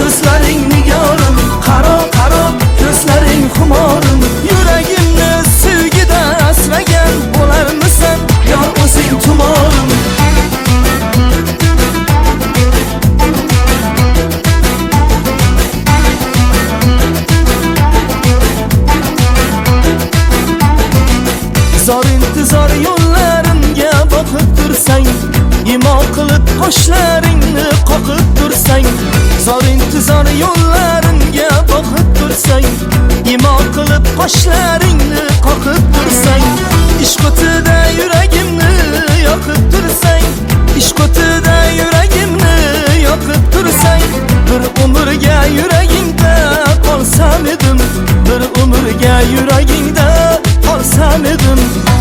so'zlaring nigorim, qaro qaro ko'zlaring xumorim. Yuragimni sevgida asragan bo'larmisan, yor o'zing tumorim. Zor intizor yo'llarimga boqib tursang, imo qilib qoshlaringni qoqib tursang. Zor intizor yo'llarimga boqib tursang, imo qilib qoshlaringni qoqib tursang. Ishq o'tida yuragimni yoqib tursang, ishq o'tida yuragimni yoqib tursang. Bir umrga yuragingda qolsam edim, bir umrga yuragingda qolsam edim.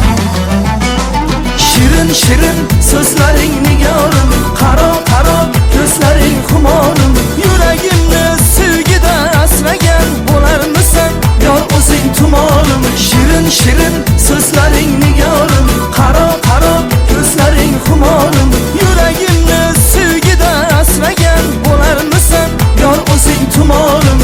Shirin shirin so'zlaring nigorim, qaro qaro ko'zlaring xumorim. Yuragimni sevgida asragan bo'larmisan, yor o'zing tumorim. Shirin shirin so'zlaring nigorim, qaro qaro ko'zlaring xumorim. Yuragimni sevgida asragan bo'larmisan, yor o'zing tumorim.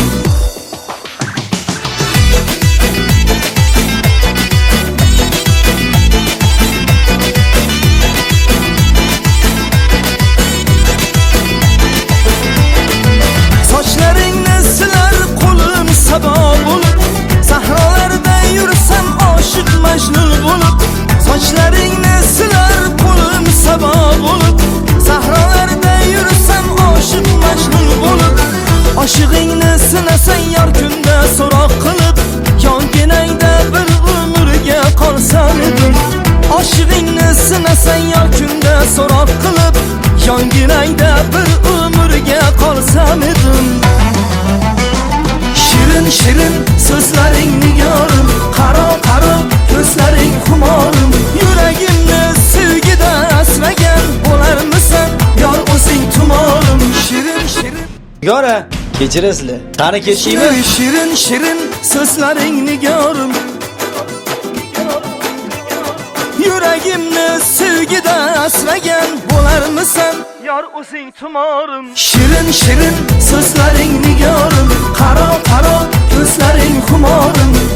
Sahrolarda yursam oshiq majnun bo'lib, sochlaringni silar qo'lim sabo bo'lib. Sahrolarda yursam oshiq majnun bo'lib, oshig'ingni sinasang yor kunda so'roq qilib, yonginangda bir umrga qolsam edim. Oshig'ingni sinasang yor kunda so'roq qilib, yonginangda bir umrga qolsam edim. Shirin shirin so'zlaring nigorim, qaro qaro ko'zlaring xumorim. Yuragimni sevgida asragan bo'larmisan, yor o'zing tumorim. Shirin shirin Nigora, kechirasizlar. Qani ketishingmi? Shirin shirin so'zlaring nigorim, yuragimni sevgida asragan bo'larmisan, yor o'zing tumorim. Shirin shirin so'zlaring nigorim, qaro qaro ko'zlaring xumorim.